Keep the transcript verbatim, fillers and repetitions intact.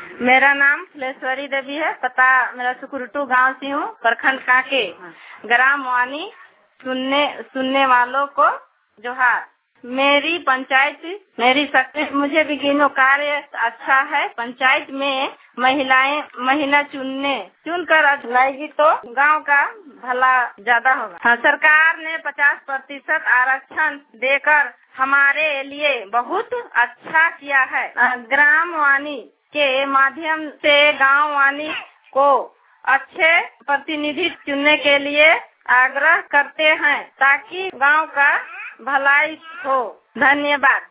मेरा नाम फुलेश्वरी देवी है। पता मेरा सुकुरटू गांव से हूँ, प्रखंड कांके, ग्राम वानी। सुनने सुनने वालों को जोहार। मेरी पंचायत मेरी शक्ति मुझे विभिन्न कार्य अच्छा है। पंचायत में महिलाएं महिला चुनने चुनकर लाएगी तो गांव का भला ज्यादा होगा। हाँ, सरकार ने पचास प्रतिशत आरक्षण देकर हमारे लिए बहुत अच्छा किया है। ग्राम वानी के माध्यम से गांव वानी को अच्छे प्रतिनिधि चुनने के लिए आग्रह करते हैं ताकि गांव का भलाई हो। धन्यवाद।